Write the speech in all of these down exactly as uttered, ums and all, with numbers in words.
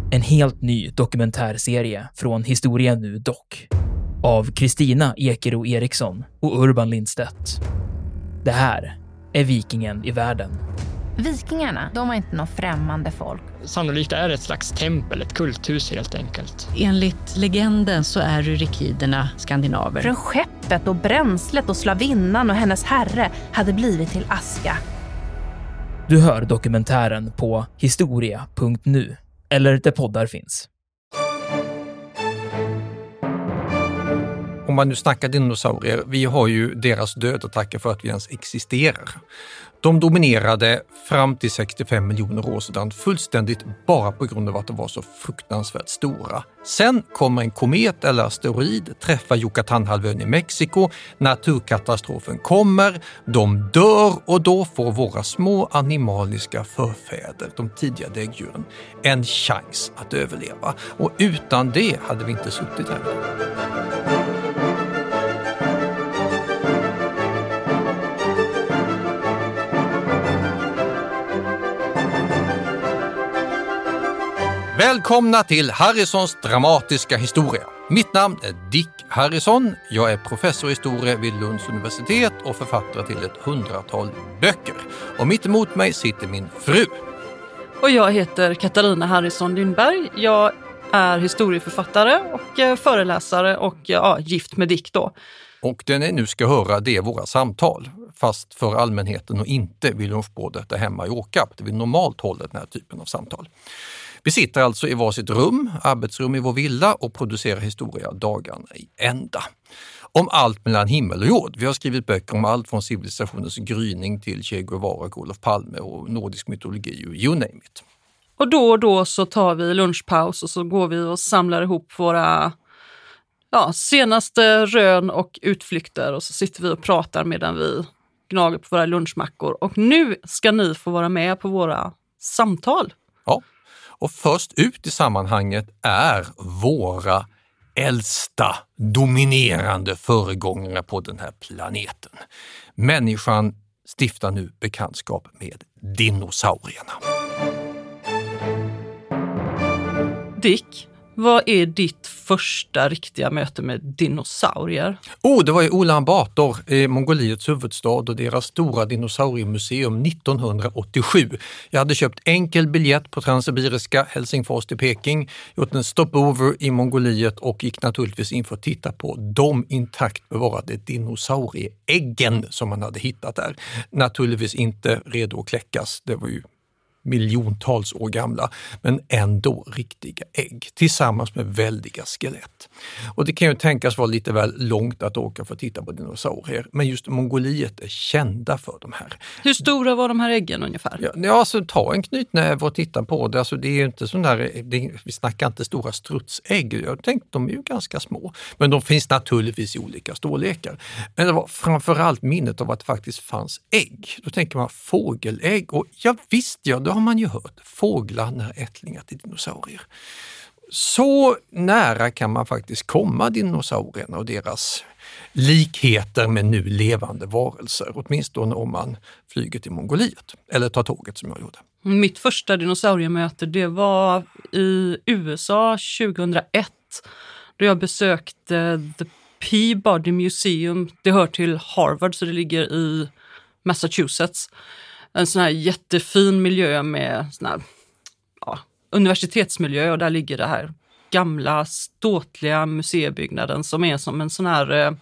En helt ny dokumentärserie från Historia Nu Dock. Av Kristina Ekero Eriksson och Urban Lindstedt. Det här är Vikingen i världen. Vikingarna, de var inte någon främmande folk. Sannolikt är det ett slags tempel, ett kulthus helt enkelt. Enligt legenden så är rykiderna skandinaver. Från skeppet och bränslet och slavinnan och hennes herre hade blivit till aska. Du hör dokumentären på historia punkt nu eller där poddar finns. Om man nu snackar dinosaurier, vi har ju deras död att tacka för att vi ens existerar. De dominerade fram till sextiofem miljoner år sedan fullständigt bara på grund av att de var så fruktansvärt stora. Sen kommer en komet eller asteroid, träffar Yucatanhalvön i Mexiko, naturkatastrofen kommer, de dör och då får våra små animaliska förfäder, de tidiga däggdjuren, en chans att överleva. Och utan det hade vi inte suttit här. Välkomna till Harrisons dramatiska historia. Mitt namn är Dick Harrison. Jag är professor i historia vid Lunds universitet och författare till ett hundratal böcker. Och mitt emot mig sitter min fru. Och jag heter Katarina Harrison Lindberg. Jag är historieförfattare och föreläsare och ja, gift med Dick då. Och det ni nu ska höra, det är våra samtal. Fast för allmänheten och inte vid lunchbordet där hemma i Åkarp. Det vi normalt håller den här typen av samtal. Vi sitter alltså i varsitt rum, arbetsrum i vår villa och producerar historia dagarna i ända. Om allt mellan himmel och jord. Vi har skrivit böcker om allt från civilisationens gryning till Che Guevara, Olof Palme och nordisk mytologi och you name it. Och då och då så tar vi lunchpaus och så går vi och samlar ihop våra ja, senaste rön och utflykter och så sitter vi och pratar medan vi gnager på våra lunchmackor. Och nu ska ni få vara med på våra samtal. Ja. Och först ut i sammanhanget är våra äldsta dominerande föregångare på den här planeten. Människan stiftar nu bekantskap med dinosaurierna. Dick, vad är ditt första riktiga möte med dinosaurier? Oh, det var i Ulan Bator, eh, Mongoliets huvudstad och deras stora dinosauriemuseum nittonhundraåttiosju. Jag hade köpt enkel biljett på Transsibiriska, Helsingfors till Peking, gjort en stopover i Mongoliet och gick naturligtvis in för att titta på de intakt bevarade dinosaurieäggen som man hade hittat där. Naturligtvis inte redo att kläckas, det var ju miljontals år gamla, men ändå riktiga ägg tillsammans med väldiga skelett. Och det kan ju tänkas vara lite väl långt att åka för att titta på dinosaurier, men just Mongoliet är kända för de här. Hur stora var de här äggen ungefär? Ja, alltså ta en knytnäve och titta på det. Alltså, det är ju inte sån där, det, vi snackar inte stora strutsägg. Jag tänkte de är ju ganska små, men de finns naturligtvis i olika storlekar. Men det var framförallt minnet av att det faktiskt fanns ägg. Då tänker man fågelägg och ja visst, ja, det har man ju hört. Fåglar är ättlingar till dinosaurier. Så nära kan man faktiskt komma dinosaurierna och deras likheter med nu levande varelser. Åtminstone om man flyger till Mongoliet. Eller tar tåget som jag gjorde. Mitt första dinosauriemöte det var i U S A tjugohundraett. Då jag besökte The Peabody Museum. Det hör till Harvard så det ligger i Massachusetts. En sån här jättefin miljö med sån här, ja, universitetsmiljö och där ligger det här gamla ståtliga museibyggnaden som är som en sån här eh,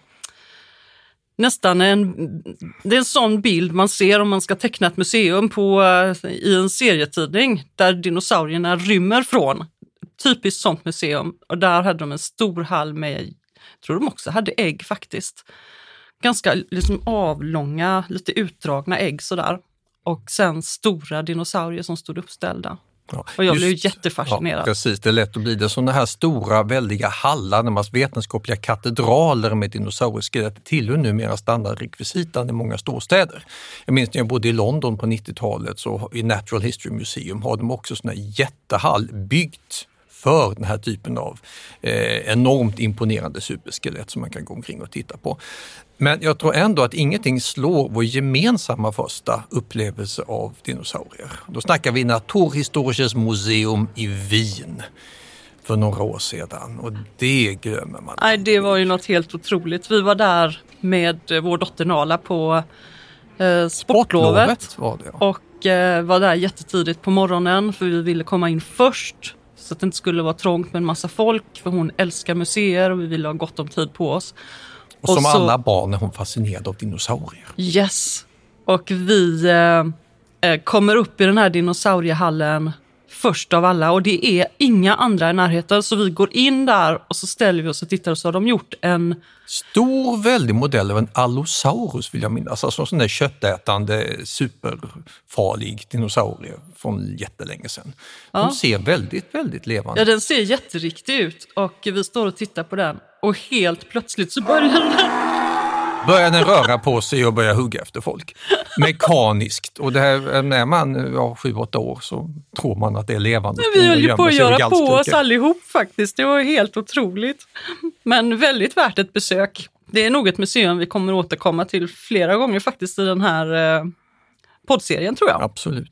nästan en det är en sån bild man ser om man ska teckna ett museum på eh, i en serietidning där dinosaurierna rymmer från. Typiskt sånt museum och där hade de en stor hall med, tror de också hade ägg faktiskt. Ganska liksom avlånga, lite utdragna ägg sådär. Och sen stora dinosaurier som stod uppställda. Ja, och jag just, blev jättefascinerad. Ja, precis, det är lätt att bli det. Sådana här stora, väldiga hallar, närmast vetenskapliga katedraler med dinosaurieskelett tillhör numera standardrekvisitan i många storstäder. Jag minns när jag bodde i London på nittiotalet så i Natural History Museum har de också sådana här jättehall byggt för den här typen av eh, enormt imponerande superskelett som man kan gå omkring och titta på. Men jag tror ändå att ingenting slår vår gemensamma första upplevelse av dinosaurier. Då snackar vi Naturhistorisches Museum i Wien för några år sedan, och det glömmer man. Nej, det var ju något helt otroligt. Vi var där med vår dotter Nala på eh, sportlovet, sportlovet var det, ja. och eh, var där jättetidigt på morgonen för vi ville komma in först så att det inte skulle vara trångt med en massa folk, för hon älskar museer och vi ville ha gott om tid på oss. Och som och så, alla barn är hon fascinerad av dinosaurier. Yes, och vi eh, kommer upp i den här dinosauriehallen först av alla, och det är inga andra i närheten, så vi går in där och så ställer vi oss och tittar, och så har de gjort en stor, väldig modell av en Allosaurus, vill jag minnas. Alltså en sån där köttätande, superfarlig dinosaurie från jättelänge sedan. De ja. ser väldigt, väldigt levande. Ja, den ser jätteriktig ut, och vi står och tittar på den, och helt plötsligt så börjar den Börjar den röra på sig och börja hugga efter folk. Mekaniskt. Och det här, när man ja, sju, åtta år så tror man att det är levande. Vi höll ju på att göra på oss allihop faktiskt. Det var helt otroligt. Men väldigt värt ett besök. Det är nog ett museum vi kommer återkomma till flera gånger faktiskt i den här eh, poddserien, tror jag. Absolut.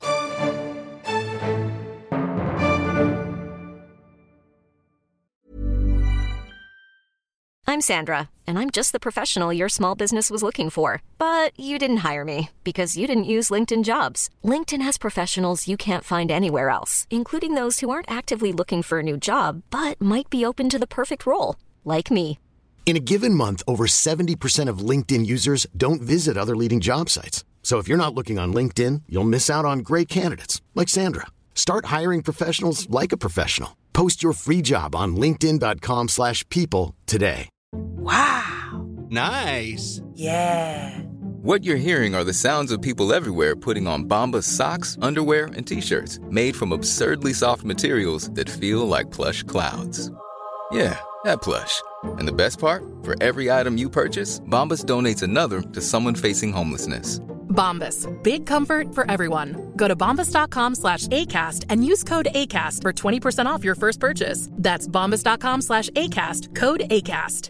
I'm Sandra, and I'm just the professional your small business was looking for. But you didn't hire me because you didn't use LinkedIn Jobs. LinkedIn has professionals you can't find anywhere else, including those who aren't actively looking for a new job, but might be open to the perfect role, like me. In a given month, over seventy percent of LinkedIn users don't visit other leading job sites. So if you're not looking on LinkedIn, you'll miss out on great candidates, like Sandra. Start hiring professionals like a professional. Post your free job on linkedin.com slash people today. Wow. Nice. Yeah. What you're hearing are the sounds of people everywhere putting on Bombas socks, underwear, and T-shirts made from absurdly soft materials that feel like plush clouds. Yeah, that plush. And the best part? For every item you purchase, Bombas donates another to someone facing homelessness. Bombas. Big comfort for everyone. Go to bombas.com slash ACAST and use code ACAST for twenty percent off your first purchase. That's bombas.com slash ACAST. Code ACAST.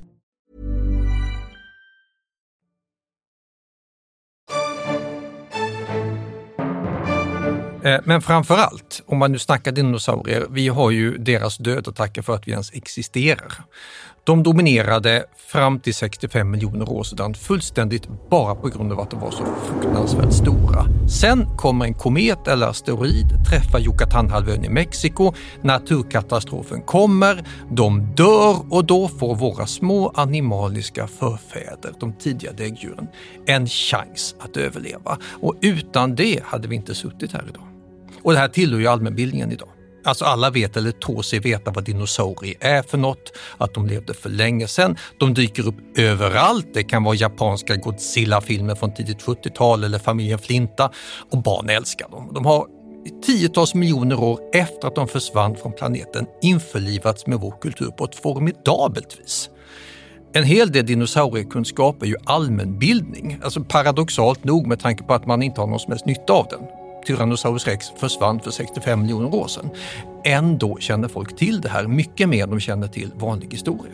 Men framförallt, om man nu snackar dinosaurier, vi har ju deras död att tacka för att vi ens existerar. De dominerade fram till sextiofem miljoner år sedan fullständigt bara på grund av att de var så fruktansvärt stora. Sen kommer en komet eller asteroid, träffar Yucatanhalvön i Mexiko, naturkatastrofen kommer, de dör och då får våra små animaliska förfäder, de tidiga däggdjuren, en chans att överleva. Och utan det hade vi inte suttit här idag. Och det här tillhör ju allmänbildningen idag. Alltså alla vet eller tror sig veta vad dinosaurier är för något, att de levde för länge sedan. De dyker upp överallt. Det kan vara japanska Godzilla-filmer från tidigt sjuttiotal eller familjen Flinta, och barn älskar dem. De har tiotals miljoner år efter att de försvann från planeten införlivats med vår kultur på ett formidabelt vis. En hel del dinosauriekunskap är ju allmänbildning, alltså paradoxalt nog med tanke på att man inte har någon som helst nytta av den. Tyrannosaurus rex försvann för sextiofem miljoner år sedan. Ändå känner folk till det här mycket mer än de känner till vanlig historia.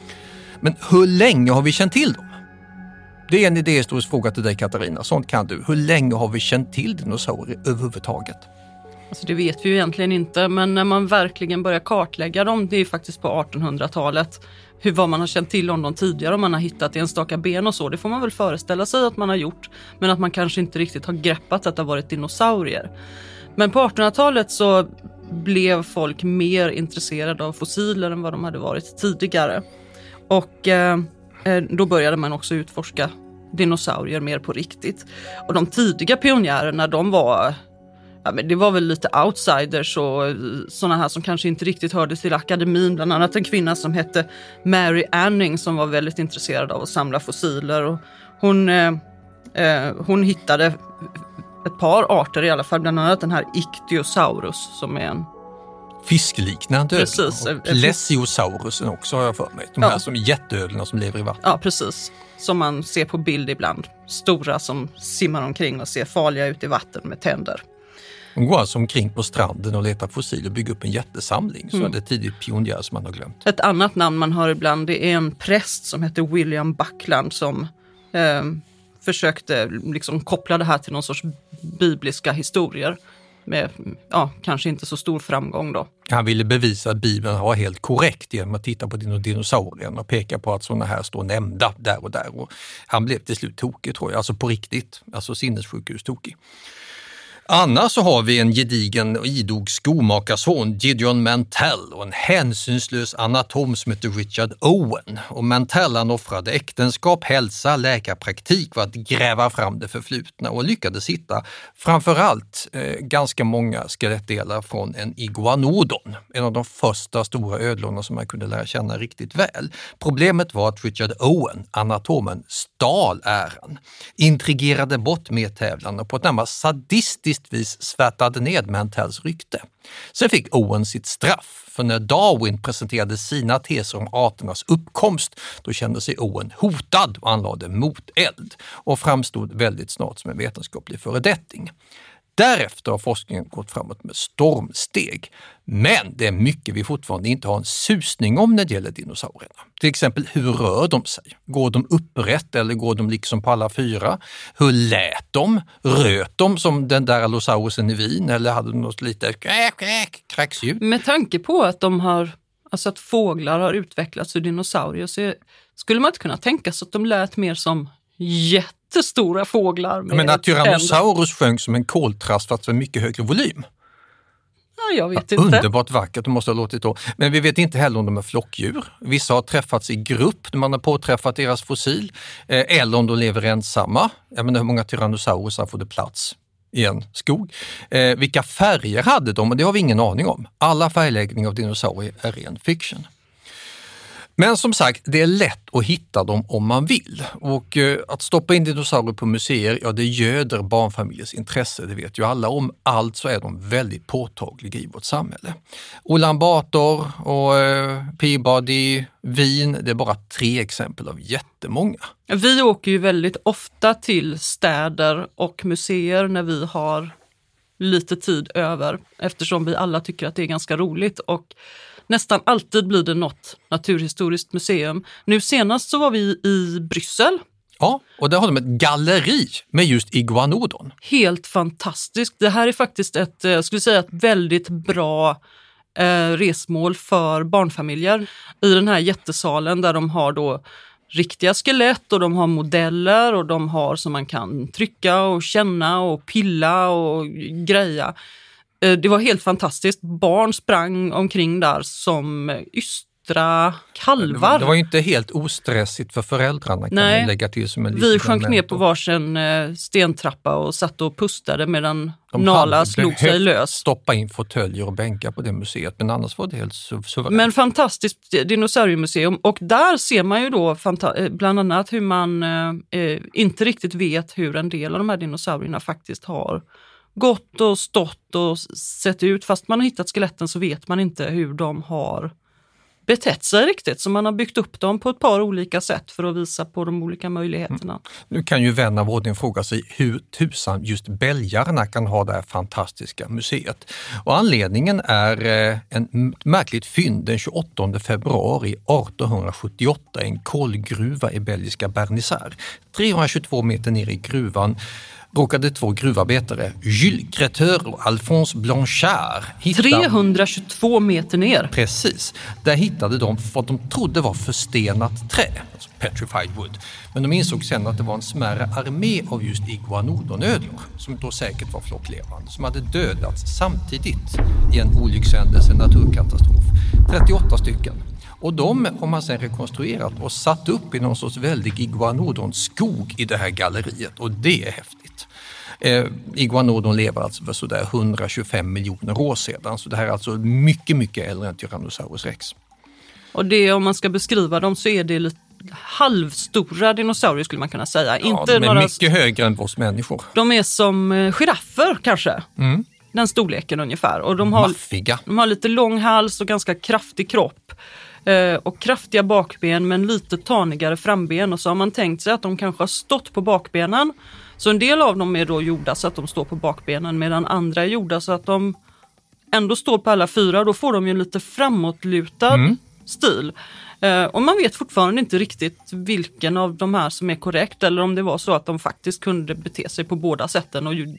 Men hur länge har vi känt till dem? Det är en idéhistorisk fråga till dig, Katarina. Sånt kan du. Hur länge har vi känt till dinosaurier överhuvudtaget? Alltså det vet vi ju egentligen inte, men när man verkligen börjar kartlägga dem, det är faktiskt på artonhundratalet. Hur vad man har känt till om dem tidigare, om man har hittat enstaka ben och så, det får man väl föreställa sig att man har gjort, men att man kanske inte riktigt har greppat att det har varit dinosaurier. Men på artonhundratalet så blev folk mer intresserade av fossiler än vad de hade varit tidigare. Och eh, då började man också utforska dinosaurier mer på riktigt. Och de tidiga pionjärerna, de var... Ja, men det var väl lite outsiders och sådana här som kanske inte riktigt hörde till akademin. Bland annat en kvinna som hette Mary Anning som var väldigt intresserad av att samla fossiler. Och hon, eh, hon hittade ett par arter i alla fall, bland annat den här Ichthyosaurus som är en... fiskliknande precis, ödlor. Och Plesiosaurusen också har jag för mig. De ja. här som jätteödlorna som lever i vatten. Ja, precis. Som man ser på bild ibland. Stora som simmar omkring och ser farliga ut i vatten med tänder. De går alltså omkring på stranden och letar fossil och bygger upp en jättesamling. Så mm. det är tidigt pionjär som man har glömt. Ett annat namn man hör ibland, det är en präst som heter William Buckland som eh, försökte liksom koppla det här till någon sorts bibliska historier. Med, ja, kanske inte så stor framgång då. Han ville bevisa att Bibeln var helt korrekt genom att titta på dinosaurien och peka på att sådana här står nämnda där och där. Och han blev till slut tokig, tror jag, alltså på riktigt, alltså sinnessjukhus tokig. Annars så har vi en gedigen och idog skomakarson, Gideon Mantell, och en hänsynslös anatom som heter Richard Owen. Och Mantell han offrade äktenskap, hälsa, läkarpraktik för att gräva fram det förflutna och lyckades hitta framförallt eh, ganska många skelettdelar från en iguanodon, en av de första stora ödlorna som man kunde lära känna riktigt väl. Problemet var att Richard Owen, anatomen, stal äran, intrigerade bort medtävlarna på ett närmast sadistiskt vis svärtade ned Mantells rykte. Sen fick Owen sitt straff, för när Darwin presenterade sina teser om arternas uppkomst, då kände sig Owen hotad och anlade moteld och framstod väldigt snart som en vetenskaplig föredetting. Därefter har forskningen gått framåt med stormsteg. Men det är mycket vi fortfarande inte har en susning om när det gäller dinosaurierna. Till exempel, hur rör de sig? Går de upprätt eller går de liksom på alla fyra? Hur lät de? Röt de som den där Allosaurusen i Wien eller hade de något lite kräksljud? Med tanke på att de har, alltså att fåglar har utvecklats ur dinosaurier, så skulle man inte kunna tänka sig att de lät mer som jättestora fåglar. Med men att Tyrannosaurus sjöng som en koltrast fast med mycket högre volym. Ja, jag vet ja, inte. Underbart vackert, det måste ha låtit då. Men vi vet inte heller om de är flockdjur. Vissa har träffats i grupp när man har påträffat deras fossil. Eh, eller om de lever ensamma. Jag menar, hur många Tyrannosaurusar får det plats i en skog? Eh, vilka färger hade de? Och det har vi ingen aning om. Alla färgläggningar av dinosaurier är ren fiction. Men som sagt, det är lätt att hitta dem om man vill. Och eh, att stoppa in dinosaurier på museer, ja det göder barnfamiljers intresse, det vet ju alla om. Alltså är de väldigt påtagliga i vårt samhälle. Ulan Bator och eh, Peabody, Wien, det är bara tre exempel av jättemånga. Vi åker ju väldigt ofta till städer och museer när vi har lite tid över, eftersom vi alla tycker att det är ganska roligt, och nästan alltid blir det något naturhistoriskt museum. Nu senast så var vi i Bryssel. Ja, och där har de ett galleri med just iguanodon. Helt fantastiskt. Det här är faktiskt ett, jag skulle säga, ett väldigt bra eh, resmål för barnfamiljer. I den här jättesalen där de har då riktiga skelett och de har modeller och de har som man kan trycka och känna och pilla och greja. Det var helt fantastiskt. Barn sprang omkring där som ystra kalvar. Det var, det var ju inte helt ostressigt för föräldrarna. Kan Nej, man lägga till som en vi sjönk ner på varsin stentrappa och satt och pustade medan de Nala slog sig lös. Stoppa in fåtöljer och bänkar på det museet, men annars var det helt suveränt. Men fantastiskt dinosauriemuseum, och där ser man ju då fanta- bland annat hur man eh, inte riktigt vet hur en del av de här dinosaurierna faktiskt har gått och stått och sett ut. Fast man har hittat skeletten så vet man inte hur de har betett sig riktigt. Så man har byggt upp dem på ett par olika sätt för att visa på de olika möjligheterna. Mm. Nu kan ju vän av ordning fråga sig hur tusan just belgarna kan ha det här fantastiska museet. Och anledningen är en märkligt fynd den tjugoåttonde februari artonhundrasjuttioåtta i en kolgruva i belgiska Bernissar. trehundratjugotvå meter ner i gruvan råkade två gruvarbetare, Jules Creteur och Alphonse Blanchard, hitta... trehundratjugotvå meter ner? Precis. Där hittade de vad de trodde var förstenat trä, alltså petrified wood. Men de insåg sen att det var en smärre armé av just iguanodonödlor, som då säkert var flocklevande, som hade dödats samtidigt i en olyckshändelse, en naturkatastrof. trettioåtta stycken. Och de har man sen rekonstruerat och satt upp i någon sorts väldig iguanodonskog i det här galleriet, och det är häftigt. Eh, iguanodon lever alltså för sådär hundratjugofem miljoner år sedan, så det här är alltså mycket, mycket äldre än Tyrannosaurus rex. Och det, om man ska beskriva dem, så är det lite halvstora dinosaurier skulle man kunna säga. Ja, inte de är några... mycket högre än oss människor. De är som eh, giraffer kanske. Mm. Den storleken ungefär. Och de har, Maffiga. De har lite lång hals och ganska kraftig kropp. Och kraftiga bakben men lite tanigare framben, och så har man tänkt sig att de kanske har stått på bakbenen Så en del av dem är då gjorda så att de står på bakbenen, medan andra är gjorda så att de ändå står på alla fyra. Då får de ju en lite framåtlutad mm. stil. Uh, och man vet fortfarande inte riktigt vilken av de här som är korrekt, eller om det var så att de faktiskt kunde bete sig på båda sätten. Och ju,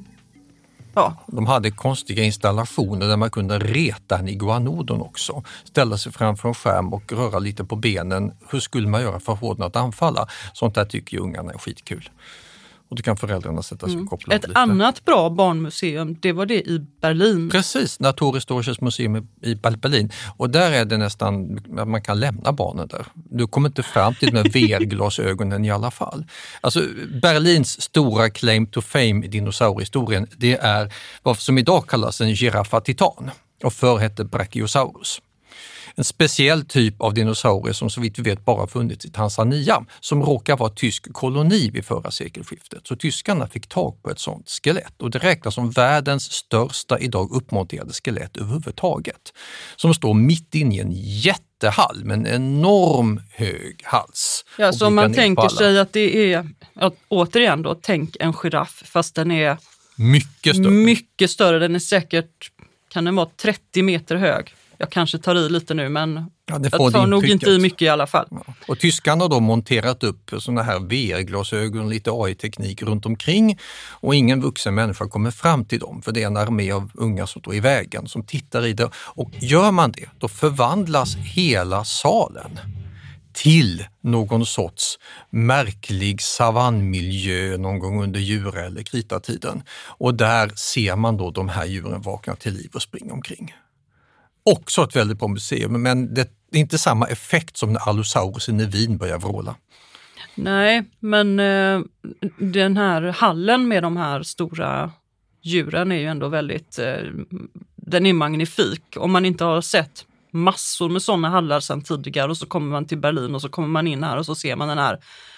ja. De hade konstiga installationer där man kunde reta en iguanodon också. Ställa sig framför en skärm och röra lite på benen. Hur skulle man göra för att få den att anfalla? Sånt där tycker ju ungarna är skitkul. Och då kan föräldrarna sätta sig och koppla Ett lite. annat bra barnmuseum, det var det i Berlin. Precis, Naturhistorisches museum i Berlin. Och där är det nästan att man kan lämna barnen där. Du kommer inte fram till med V R-glasögonen i alla fall. Alltså Berlins stora claim to fame i dinosauriehistorien, det är vad som idag kallas en giraffa titan och förr hette Brachiosaurus. En speciell typ av dinosaurier som så vitt vi vet bara funnits i Tanzania, som råkar vara tysk koloni vid förra sekelskiftet. Så tyskarna fick tag på ett sånt skelett, och det räknas som världens största idag uppmonterade skelett överhuvudtaget. Som står mitt inne i en jättehall med en enorm hög hals. Ja, så om man tänker sig att det är, att, återigen då, tänk en giraff fast den är mycket större. Mycket större. Den är säkert, kan den vara trettio meter hög. Jag kanske tar i lite nu, men ja, jag tar nog inte i mycket i alla fall. Ja. Och tyskarna har då monterat upp såna här V R-glasögon, lite A I-teknik runt omkring, och ingen vuxen människa kommer fram till dem, för det är en armé av unga som står i vägen som tittar i det. Och gör man det, då förvandlas hela salen till någon sorts märklig savannmiljö någon gång under djur- eller kritatiden. Och där ser man då de här djuren vakna till liv och springa omkring. Också ett väldigt bra museum, men det är inte samma effekt som när Allosaurusen i Wien börjar vråla. Nej, men eh, den här hallen med de här stora djuren är ju ändå väldigt, eh, den är magnifik. Om man inte har sett massor med sådana hallar sedan tidigare, och så kommer man till Berlin och så kommer man in här och så ser man den här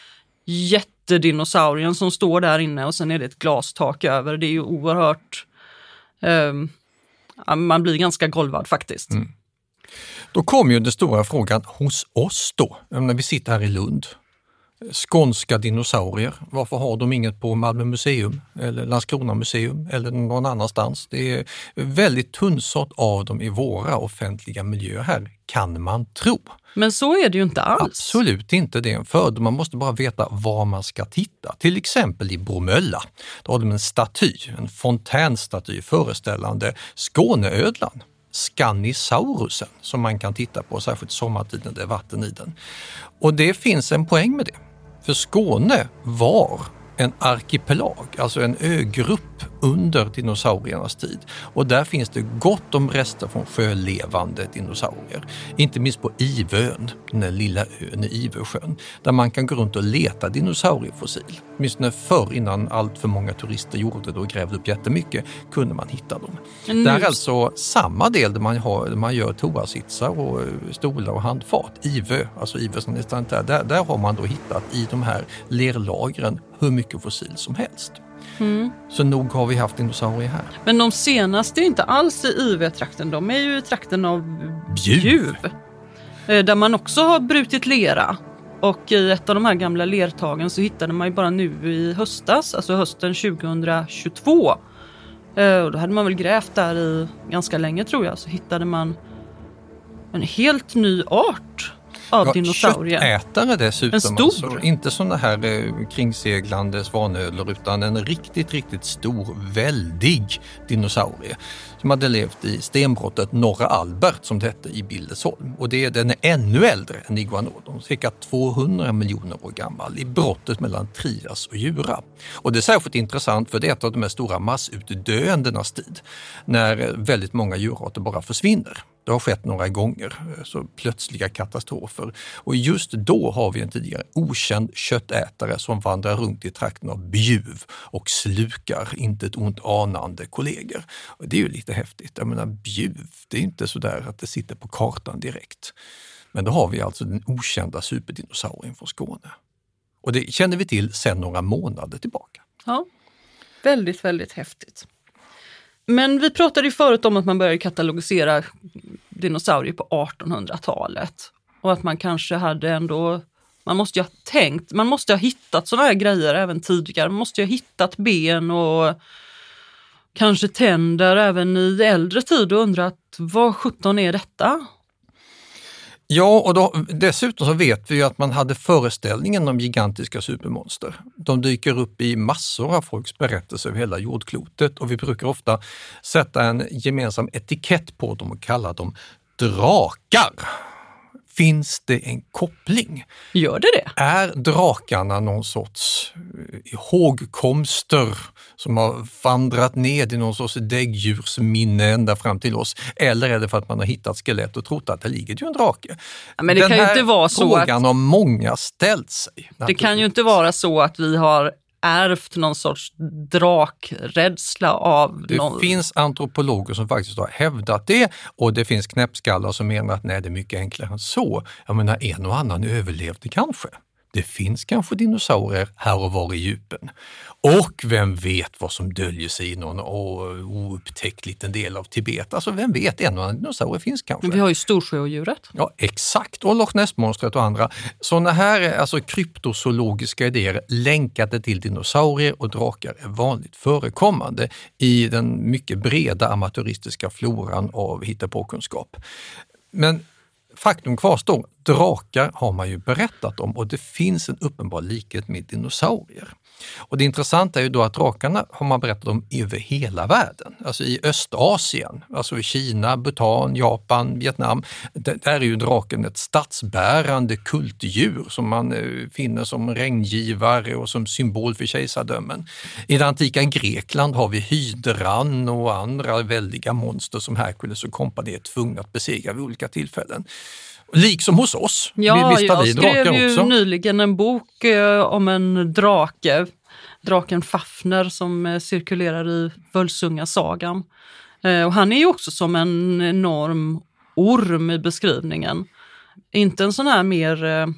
jättedinosaurien som står där inne, och sen är det ett glastak över. Det är ju oerhört... Eh, Man blir ganska golvad faktiskt. Mm. Då kommer ju den stora frågan hos oss då, när vi sitter här i Lund. Skånska dinosaurier, varför har de inget på Malmö museum eller Landskrona museum eller någon annanstans? Det är väldigt tunnsått av dem i våra offentliga miljöer här, kan man tro. Men så är det ju inte alls. Absolut inte, det är en fördel. Man måste bara veta var man ska titta. Till exempel i Bromölla, då har de en staty, en fontänstaty föreställande Skåneödlan, Scanisaurusen, som man kan titta på, särskilt sommartid när det är vatten i den. Och det finns en poäng med det. För Skåne var en arkipelag, alltså en ögrupp under dinosauriernas tid. Och där finns det gott om rester från sjölevande dinosaurier. Inte minst på Ivön, den där lilla ön i Ivösjön, där man kan gå runt och leta dinosauriefossil. Åtminstone förr, innan allt för många turister gjorde det och grävde upp jättemycket, kunde man hitta dem. Mm. Det är alltså samma del där man, har, där man gör toasitsar och stolar och handfat. Ivö, alltså Ivö som nästan där, där, där har man då hittat i de här lerlagren hur mycket fossil som helst. Mm. Så nog har vi haft dinosaurier här. Men de senaste är inte alls i I V-trakten, de är ju i trakten av Bjuv. Bjuv. Där man också har brutit lera. Och i ett av de här gamla lertagen så hittade man ju bara nu i höstas, alltså hösten tjugohundratjugotvå. Och då hade man väl grävt där i ganska länge, tror jag. Så hittade man en helt ny art av ja, dinosaurier. Köttätare dessutom. En stor. Alltså, inte sådana här eh, kringseglande svanödlor, utan en riktigt, riktigt stor, väldig dinosaurie som hade levt i stenbrottet Norra Albert, som det hette, i Billesholm. Och det, den är ännu äldre än iguanodon, cirka tvåhundra miljoner år gammal, i brottet mellan Trias och Jura. Och det är särskilt intressant för det är ett av de här stora massutdöendenas tid, när väldigt många djurarter bara försvinner. Det har skett några gånger, så plötsliga katastrofer. Och just då har vi en tidigare okänd köttätare som vandrar runt i trakten av Bjuv och slukar inte ett ont anande kollegor. Och det är ju lite häftigt. Jag menar, Bjuv, det är inte så där att det sitter på kartan direkt. Men då har vi alltså den okända superdinosaurien från Skåne. Och det känner vi till sedan några månader tillbaka. Ja, väldigt, väldigt häftigt. Men vi pratade ju förut om att man började katalogisera dinosaurier på artonhundratalet. Och att man kanske hade ändå Man måste ju ha tänkt, man måste ha hittat sådana här grejer även tidigare. Man måste ju ha hittat ben och kanske tänder även i äldre tid och undrat, vad sjutton är detta? Ja, och då, dessutom så vet vi ju att man hade föreställningen om gigantiska supermonster. De dyker upp i massor av folks berättelser över hela jordklotet och vi brukar ofta sätta en gemensam etikett på dem och kalla dem drakar. Finns det en koppling? Gör det det? Är drakarna någon sorts ihågkomster som har vandrat ned i någon sorts däggdjursminne ända fram till oss? Eller är det för att man har hittat skelett och trott att det ligger ju en drake? Ja, men det Den kan ju här inte vara så frågan att... har många ställt sig. Det kan ju inte vara så att vi har ärvt någon sorts drakrädsla av det någon... finns antropologer som faktiskt har hävdat det och det finns knäppskallar som menar att nej, det är mycket enklare än så. Jag menar, en och annan överlevde kanske. Det finns kanske dinosaurier här och var i djupen. Och vem vet vad som döljer sig i någon oupptäckt liten del av Tibet. Alltså vem vet, en och annan dinosaurier finns kanske. Men vi har ju Storsjöodjuret. Ja, exakt. Och Loch Ness-monstret och andra. Sådana här alltså kryptozoologiska idéer länkade till dinosaurier och drakar är vanligt förekommande i den mycket breda amatöristiska floran av hittepåkunskap. Men faktum kvarstår, drakar har man ju berättat om och det finns en uppenbar likhet med dinosaurier. Och det intressanta är ju då att drakarna har man berättat om över hela världen. Alltså i Östasien, alltså i Kina, Bhutan, Japan, Vietnam. Där är ju draken ett statsbärande kultdjur som man finner som regngivare och som symbol för kejsardömen. I det antika Grekland har vi hydran och andra väldiga monster som Herkules och kompani är tvungna att besegra vid olika tillfällen. Liksom hos oss. Ja, vi jag skrev ju också. nyligen en bok eh, om en drake, draken Fafner som eh, cirkulerar i Völsunga-sagan. Eh, och han är ju också som en enorm orm i beskrivningen. Inte en sån här mer eh,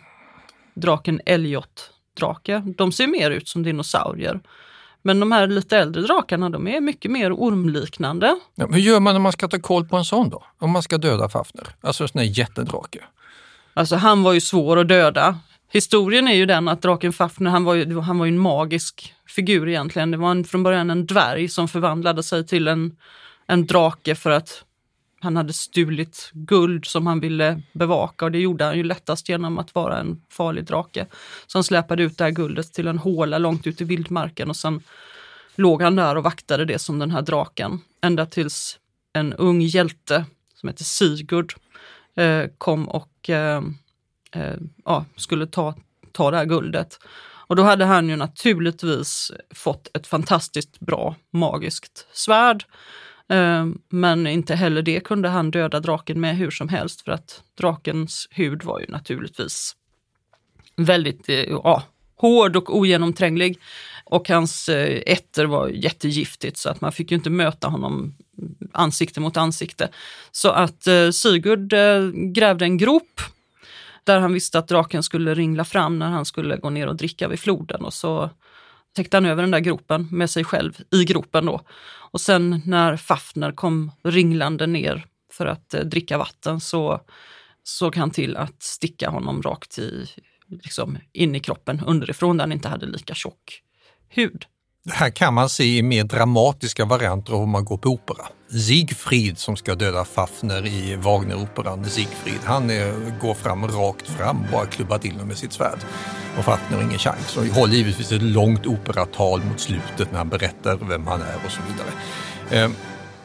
draken Elliot-drake. De ser mer ut som dinosaurier. Men de här lite äldre drakarna, de är mycket mer ormliknande. Ja, hur gör man när man ska ta koll på en sån då? Om man ska döda Fafner? Alltså en sån här jättedrake. Alltså han var ju svår att döda. Historien är ju den att draken Fafner, han var ju, han var ju en magisk figur egentligen. Det var en, från början en dvärg som förvandlade sig till en, en drake för att han hade stulit guld som han ville bevaka. Och det gjorde han ju lättast genom att vara en farlig drake. Så han släpade ut det här guldet till en håla långt ut i vildmarken och sen låg han där och vaktade det som den här draken. Ända tills en ung hjälte som heter Sigurd eh, kom och eh, eh, ja, skulle ta, ta det här guldet. Och då hade han ju naturligtvis fått ett fantastiskt bra magiskt svärd. Eh, men inte heller det kunde han döda draken med hur som helst för att drakens hud var ju naturligtvis väldigt eh, ja, hård och ogenomtränglig. Och hans eh, ätter var jättegiftigt så att man fick ju inte möta honom ansikte mot ansikte. Så att eh, Sigurd eh, grävde en grop där han visste att draken skulle ringla fram när han skulle gå ner och dricka vid floden. Och så täckte han över den där gropen med sig själv i gropen då. Och sen när Fafner kom ringlande ner för att eh, dricka vatten så såg han till att sticka honom rakt i, liksom, in i kroppen underifrån där han inte hade lika tjock hud. Det här kan man se i mer dramatiska varianter om man går på opera. Siegfried som ska döda Fafner i Wagner-operan Siegfried, han är, går fram rakt fram, bara klubbar till honom med sitt svärd. Och Fafner har ingen chans. Och håller givetvis ett långt operatal mot slutet när han berättar vem han är och så vidare. Eh,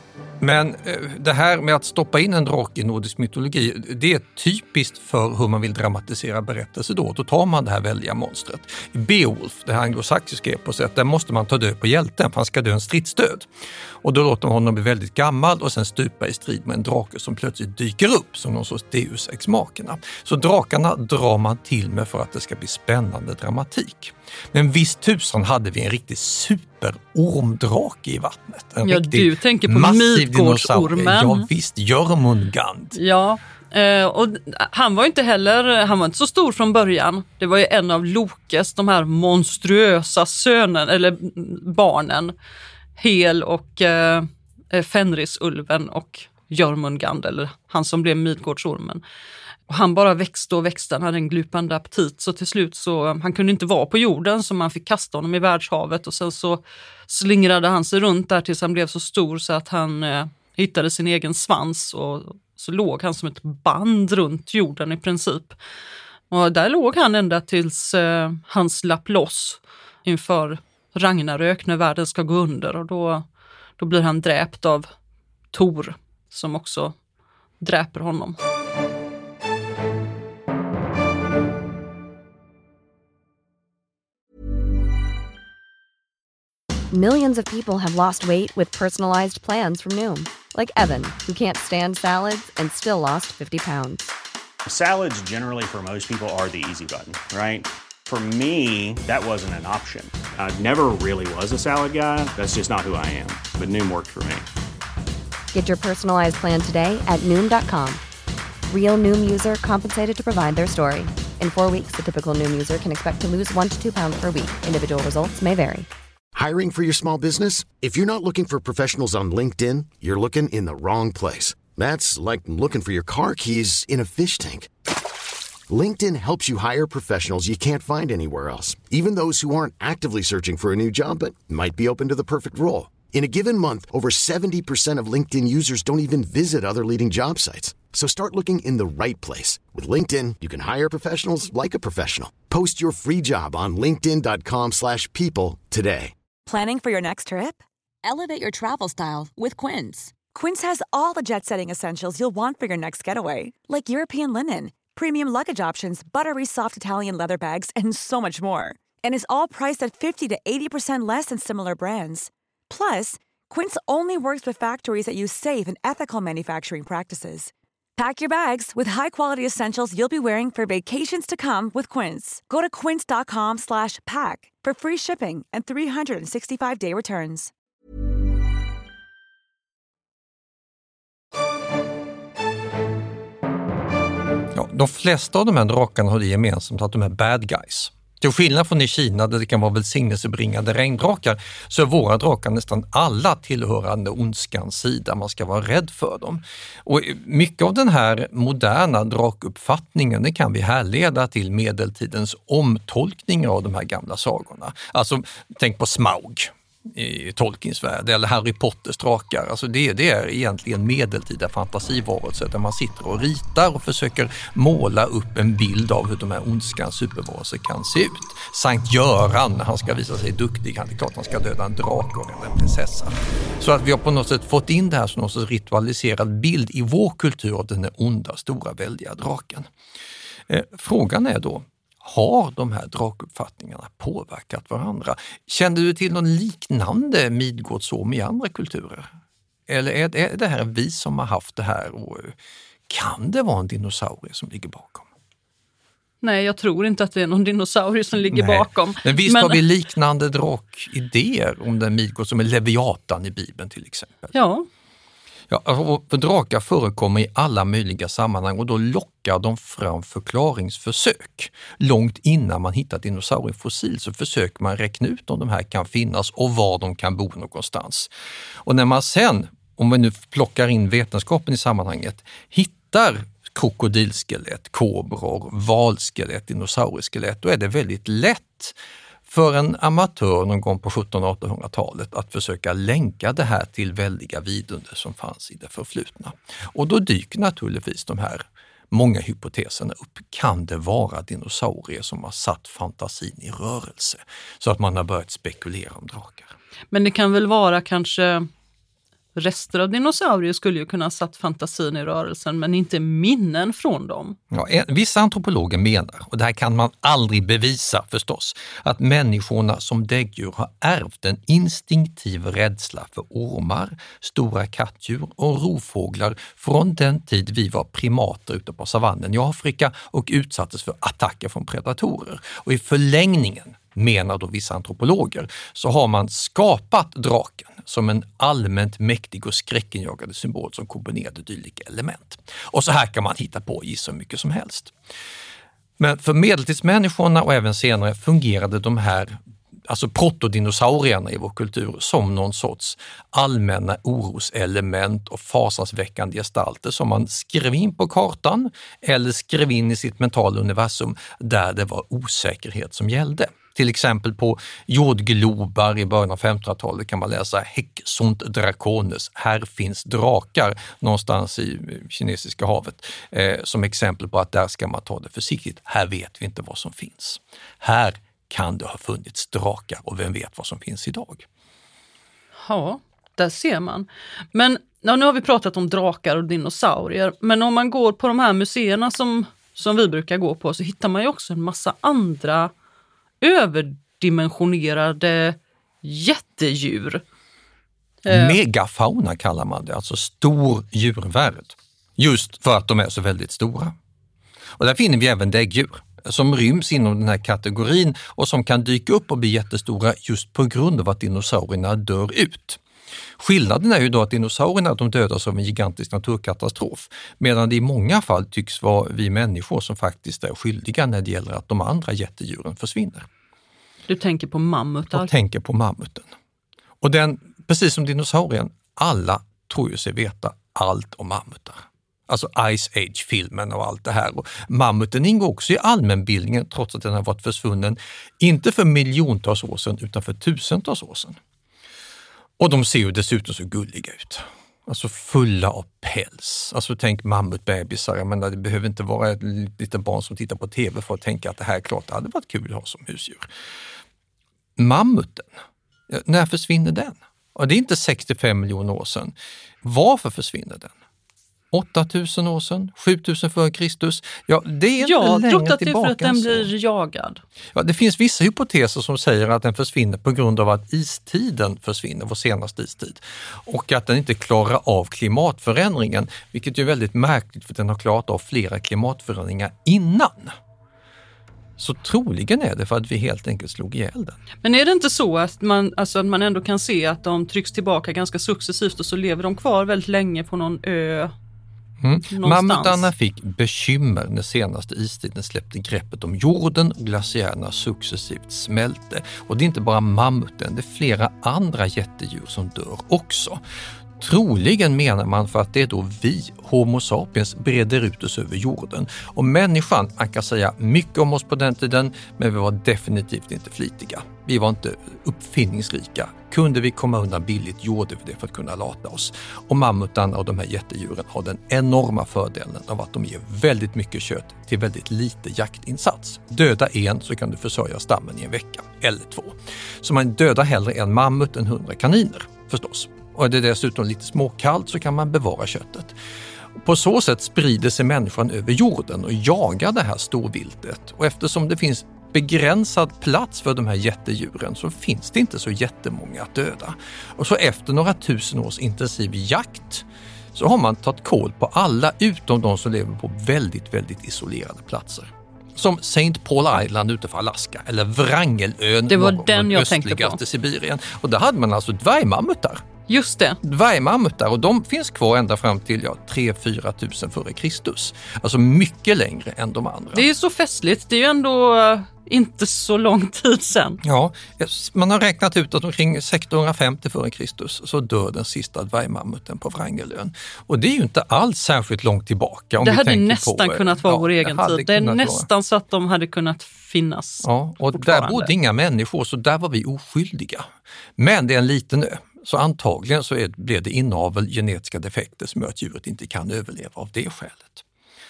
Men det här med att stoppa in en drake i nordisk mytologi, det är typiskt för hur man vill dramatisera berättelser då. Då tar man det här väldiga monstret. I Beowulf, det här anglosaxiska eposet, där måste man ta död på hjälten för han ska dö en stridsdöd. Och då låter man honom bli väldigt gammal och sen stupa i strid med en drake som plötsligt dyker upp som någon sorts deus ex machina. Så drakarna drar man till med för att det ska bli spännande dramatik. Men visst tusan hade vi en riktig superormdrake i vattnet. En ja, du tänker på Midgårdsormen. Ja visst, Jörmungand. Ja, och han var inte heller, han var inte så stor från början. Det var ju en av Lokes, de här monstruösa sönen, eller barnen. Hel och eh, Fenrisulven och Jörmungand, eller han som blev Midgårdsormen. Och han bara växte och växte, han hade en glupande aptit. Så till slut så, han kunde inte vara på jorden så man fick kasta honom i världshavet. Och sen så slingrade han sig runt där tills han blev så stor så att han eh, hittade sin egen svans. Och så låg han som ett band runt jorden i princip. Och där låg han ända tills eh, han slapp loss inför Ragnarök när världen ska gå under. Och då, då blir han dräpt av Tor som också dräper honom. Millions of people have lost weight with personalized plans from Noom. Like Evan, who can't stand salads and still lost fifty pounds. Salads generally for most people are the easy button, right? For me, that wasn't an option. I never really was a salad guy. That's just not who I am. But Noom worked for me. Get your personalized plan today at Noom dot com. Real Noom user compensated to provide their story. In four weeks, the typical Noom user can expect to lose one to two pounds per week. Individual results may vary. Hiring for your small business? If you're not looking for professionals on LinkedIn, you're looking in the wrong place. That's like looking for your car keys in a fish tank. LinkedIn helps you hire professionals you can't find anywhere else, even those who aren't actively searching for a new job but might be open to the perfect role. In a given month, over seventy percent of LinkedIn users don't even visit other leading job sites. So start looking in the right place. With LinkedIn, you can hire professionals like a professional. Post your free job on linkedin dot com slash people today. Planning for your next trip? Elevate your travel style with Quince. Quince has all the jet-setting essentials you'll want for your next getaway, like European linen, premium luggage options, buttery soft Italian leather bags, and so much more. And is all priced at fifty to eighty percent less than similar brands. Plus, Quince only works with factories that use safe and ethical manufacturing practices. Pack your bags with high-quality essentials you'll be wearing for vacations to come with Quince. Go to quince dot com slash pack for free shipping and three sixty-five day returns. Ja, de flesta av de här drakarna har det gemensamt att de är bad guys. Till skillnad från i Kina där det kan vara välsignelsebringande regndrakar så är våra drakar nästan alla tillhörande ondskans sida. Man ska vara rädd för dem. Och mycket av den här moderna drakuppfattningen det kan vi härleda till medeltidens omtolkningar av de här gamla sagorna. Alltså tänk på Smaug i Tolkiens värld eller Harry Potters drakar. Alltså det, det är egentligen medeltida fantasivarelser där man sitter och ritar och försöker måla upp en bild av hur de här ondskans supervarelser kan se ut. Sankt Göran, han ska visa sig duktig, han är klart han ska döda en drake och en prinsessa. Så att vi har på något sätt fått in det här som någon sorts ritualiserad bild i vår kultur av den onda, stora, väldiga draken. Eh, frågan är då, har de här drakuppfattningarna påverkat varandra? Kände du till någon liknande Midgårdsorm i andra kulturer? Eller är det, är det här vi som har haft det här och kan det vara en dinosaurie som ligger bakom? Nej, jag tror inte att det är någon dinosaurie som ligger Nej. bakom. Men visst Men... har vi liknande drakidéer om den Midgård som är Leviatan i Bibeln till exempel? Ja. Ja, för drakar förekommer i alla möjliga sammanhang och då lockar de fram förklaringsförsök. Långt innan man hittar dinosauriefossil så försöker man räkna ut om de här kan finnas och var de kan bo någonstans. Och när man sen, om vi nu plockar in vetenskapen i sammanhanget, hittar krokodilskelett, kobror, valskelett, dinosaurieskelett, då är det väldigt lätt för en amatör någon gång på sjuttonhundra-artonhundratalet att försöka länka det här till väldiga vidunder som fanns i det förflutna. Och då dyker naturligtvis de här många hypoteserna upp. Kan det vara dinosaurier som har satt fantasin i rörelse så att man har börjat spekulera om drakar? Men det kan väl vara kanske rester av dinosaurier skulle ju kunna ha satt fantasin i rörelsen men inte minnen från dem. Ja, vissa antropologer menar, och det här kan man aldrig bevisa förstås, att människorna som däggdjur har ärvt en instinktiv rädsla för ormar, stora kattdjur och rovfåglar från den tid vi var primater ute på savannen i Afrika och utsattes för attacker från predatorer. Och i förlängningen, menar då vissa antropologer, så har man skapat draken som en allmänt mäktig och skräckenjagande symbol som kombinerade dylika element. Och så här kan man hitta på i så mycket som helst. Men för medeltidsmänniskorna och även senare fungerade de här alltså protodinosaurierna i vår kultur som någon sorts allmänna oroselement och fasansväckande gestalter som man skrev in på kartan eller skrev in i sitt mentala universum där det var osäkerhet som gällde. Till exempel på jordglobar i början av femtonhundratalet kan man läsa Hec sunt dracones, här finns drakar någonstans i Kinesiska havet, eh, som exempel på att där ska man ta det försiktigt. Här vet vi inte vad som finns. Här kan det ha funnits drakar och vem vet vad som finns idag. Ja, där ser man. Men ja, nu har vi pratat om drakar och dinosaurier, men om man går på de här museerna som, som vi brukar gå på så hittar man ju också en massa andra överdimensionerade jättedjur. Megafauna kallar man det, alltså stor djurvärld. Just för att de är så väldigt stora. Och där finner vi även däggdjur som ryms inom den här kategorin och som kan dyka upp och bli jättestora just på grund av att dinosaurierna dör ut. Skillnaden är ju då att dinosaurierna de dödas av en gigantisk naturkatastrof, medan det i många fall tycks vara vi människor som faktiskt är skyldiga när det gäller att de andra jättedjuren försvinner. Du tänker på mammutar? Jag tänker på mammuten. Och den, precis som dinosaurien, alla tror ju sig veta allt om mammutar. Alltså Ice Age-filmen och allt det här. Och mammuten ingår också i allmänbildningen trots att den har varit försvunnen, inte för miljontals år sedan utan för tusentals år sedan. Och de ser ju dessutom så gulliga ut. Alltså fulla av päls. Alltså tänk mammutbebisar. Jag menar, det behöver inte vara ett litet barn som tittar på tv för att tänka att det här är klart det hade varit kul att ha som husdjur. Mammuten, när försvinner den? Och det är inte sextiofem miljoner år sedan. Varför försvinner den? åttatusen år sedan, sjutusen före Kristus. Ja, det är inte ja, längre trott att det är tillbaka för att den så. blir jagad. Ja, det finns vissa hypoteser som säger att den försvinner på grund av att istiden försvinner, vår senaste istid. Och att den inte klarar av klimatförändringen, vilket är väldigt märkligt för den har klarat av flera klimatförändringar innan. Så troligen är det för att vi helt enkelt slog ihjäl den. Men är det inte så att man, alltså att man ändå kan se att de trycks tillbaka ganska successivt och så lever de kvar väldigt länge på någon ö? Mm. Mammutarna fick bekymmer när senaste istiden släppte greppet om jorden och glaciärerna successivt smälte. Och det är inte bara mammuten, det är flera andra jättedjur som dör också. Troligen menar man för att det är då vi, Homo sapiens, breder ut oss över jorden. Och människan, man kan säga mycket om oss på den tiden, men vi var definitivt inte flitiga. Vi var inte uppfinningsrika. Kunde vi komma undan billigt gjorde vi det för att kunna lata oss. Och mammutarna och de här jättedjuren har den enorma fördelen av att de ger väldigt mycket kött till väldigt lite jaktinsats. Döda en så kan du försörja stammen i en vecka, eller två. Så man dödar hellre en mammut än hundra kaniner, förstås. Och är det dessutom lite småkallt så kan man bevara köttet. På så sätt sprider sig människan över jorden och jagar det här storviltet. Och eftersom det finns begränsad plats för de här jättedjuren så finns det inte så jättemånga att döda. Och så efter några tusen års intensiv jakt så har man tagit koll på alla utom de som lever på väldigt, väldigt isolerade platser. Som Saint Paul Island utanför Alaska eller Wrangelön det var den jag tänkte på. Till Sibirien. Och där hade man alltså dvärgmammutar. Just det. Dvärgmammutar och de finns kvar ända fram till ja, tre till fyra tusen före Kristus. Alltså mycket längre än de andra. Det är ju så festligt. Det är ju ändå uh, inte så lång tid sedan. Ja, man har räknat ut att omkring sextonhundrafemtio före Kristus så dör den sista dvärgmammuten på Wrangelön. Och det är ju inte alls särskilt långt tillbaka. Om det vi hade tänker nästan på, kunnat vara ja, vår egen tid. Det är nästan vara. Så att de hade kunnat finnas. Ja, och där bodde inga människor så där var vi oskyldiga. Men det är en liten ö. Så antagligen så är, blev det inavel genetiska defekter som gör att djuret inte kan överleva av det skälet.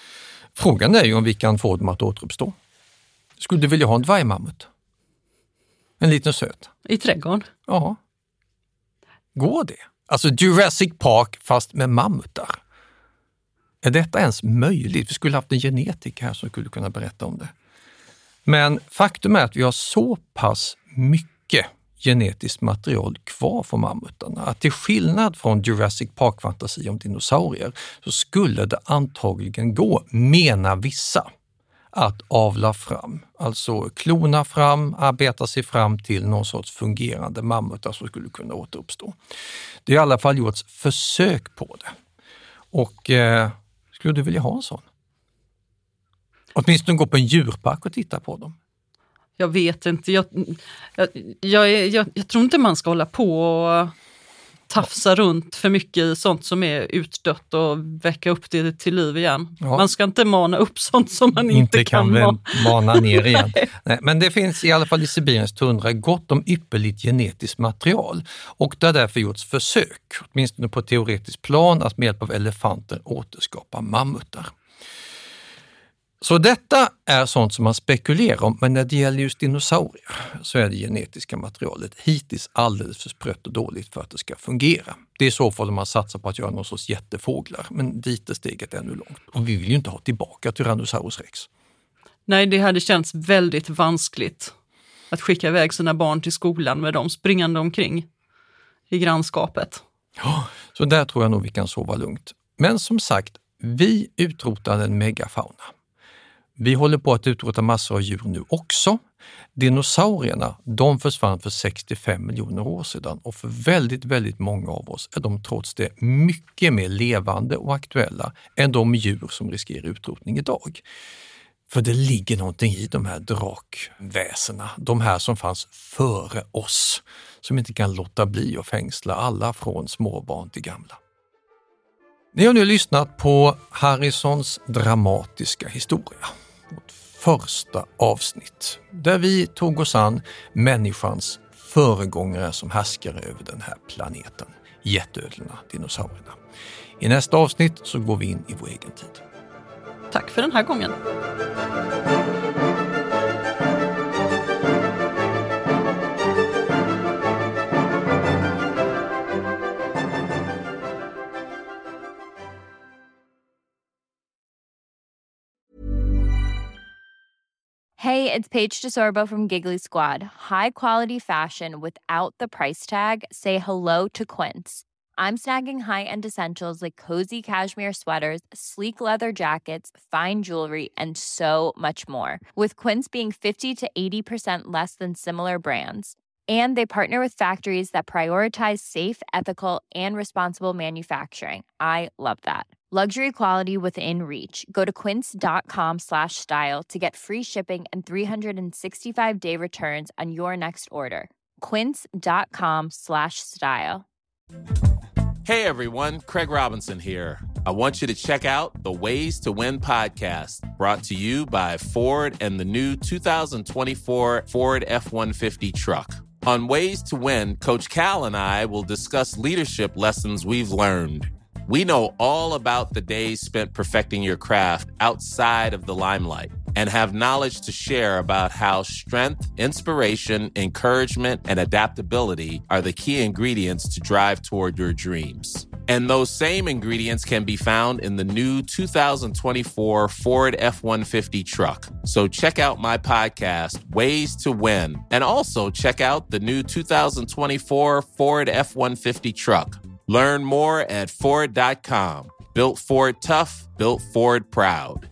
Frågan är ju om vi kan få dem att återuppstå. Skulle du vilja ha en dvärgmammut? En liten söt? I trädgården? Ja. Går det? Alltså Jurassic Park fast med mammutar. Är detta ens möjligt? Vi skulle haft en genetiker här som skulle kunna berätta om det. Men faktum är att vi har så pass mycket genetiskt material kvar från mammutarna. Att till skillnad från Jurassic Park-fantasi om dinosaurier så skulle det antagligen gå, menar vissa, att avla fram. Alltså klona fram, arbeta sig fram till någon sorts fungerande mammutar som skulle kunna återuppstå. Det har i alla fall gjorts försök på det. Och eh, skulle du vilja ha en sån? Åtminstone gå på en djurpark och titta på dem. Jag vet inte. Jag, jag, jag, jag, jag tror inte man ska hålla på och tafsa runt för mycket i sånt som är utdött och väcka upp det till liv igen. Ja. Man ska inte mana upp sånt som man inte, inte kan, kan mana ner igen. Nej, men det finns i alla fall i Sibiriens tundra gott om ypperligt genetiskt material och det har därför gjorts försök, åtminstone på ett teoretiskt plan, att med hjälp av elefanter återskapa mammutar. Så detta är sånt som man spekulerar om, men när det gäller just dinosaurier så är det genetiska materialet hittills alldeles för sprött och dåligt för att det ska fungera. Det är i så fall om man satsar på att göra någon sorts jättefåglar, men dit är steget ännu långt. Och vi vill ju inte ha tillbaka Tyrannosaurus rex. Nej, det hade känts väldigt vanskligt att skicka iväg sina barn till skolan med dem springande omkring i grannskapet. Ja, så där tror jag nog vi kan sova lugnt. Men som sagt, vi utrotade en megafauna. Vi håller på att utrota massor av djur nu också. Dinosaurierna, de försvann för sextiofem miljoner år sedan och för väldigt, väldigt många av oss är de trots det mycket mer levande och aktuella än de djur som riskerar utrotning idag. För det ligger någonting i de här drakväsena, de här som fanns före oss, som inte kan låta bli att fängsla alla från småbarn till gamla. Ni har nu lyssnat på Harrisons dramatiska historia, vårt första avsnitt, där vi tog oss an människans föregångare som härskare över den här planeten, jätteödlorna, dinosaurierna. I nästa avsnitt så går vi in i vår egen tid. Tack för den här gången. Hey, it's Paige DeSorbo from Giggly Squad. High quality fashion without the price tag. Say hello to Quince. I'm snagging high-end essentials like cozy cashmere sweaters, sleek leather jackets, fine jewelry, and so much more. With Quince being fifty to eighty percent less than similar brands. And they partner with factories that prioritize safe, ethical, and responsible manufacturing. I love that. Luxury quality within reach. Go to quince.com slash style to get free shipping and three sixty-five day returns on your next order. Quince.com slash style. Hey everyone, Craig Robinson here. I want you to check out the Ways to Win podcast, brought to you by Ford and the new two thousand twenty-four Ford F one fifty truck. On Ways to Win, Coach Cal and I will discuss leadership lessons we've learned. We know all about the days spent perfecting your craft outside of the limelight and have knowledge to share about how strength, inspiration, encouragement, and adaptability are the key ingredients to drive toward your dreams. And those same ingredients can be found in the new two thousand twenty-four Ford F one fifty truck. So check out my podcast, Ways to Win, and also check out the new two thousand twenty-four Ford F one fifty truck. Learn more at Ford dot com. Built Ford tough, built Ford proud.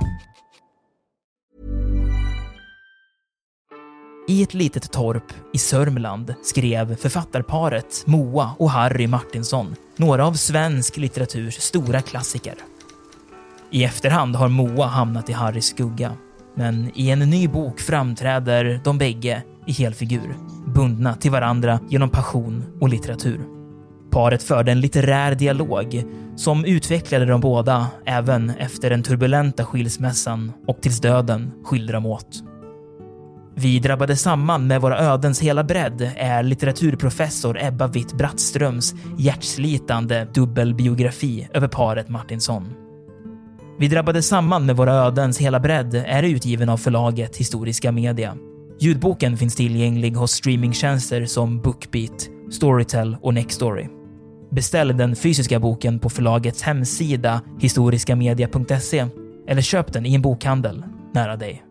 I ett litet torp i Sörmland skrev författarparet Moa och Harry Martinsson några av svensk litteraturs stora klassiker. I efterhand har Moa hamnat i Harrys skugga, men i en ny bok framträder de bägge i helfigur, bundna till varandra genom passion och litteratur. Paret förde en litterär dialog som utvecklade de båda även efter den turbulenta skilsmässan och tills döden skilde dem åt. Vi drabbade samman med våra ödens hela bredd är litteraturprofessor Ebba Witt-Brattströms hjärtslitande dubbelbiografi över paret Martinsson. Vi drabbade samman med våra ödens hela bredd är utgiven av förlaget Historiska Media. Ljudboken finns tillgänglig hos streamingtjänster som Bookbeat, Storytel och Nextory. Beställ den fysiska boken på förlagets hemsida historiskamedia punkt se eller köp den i en bokhandel nära dig.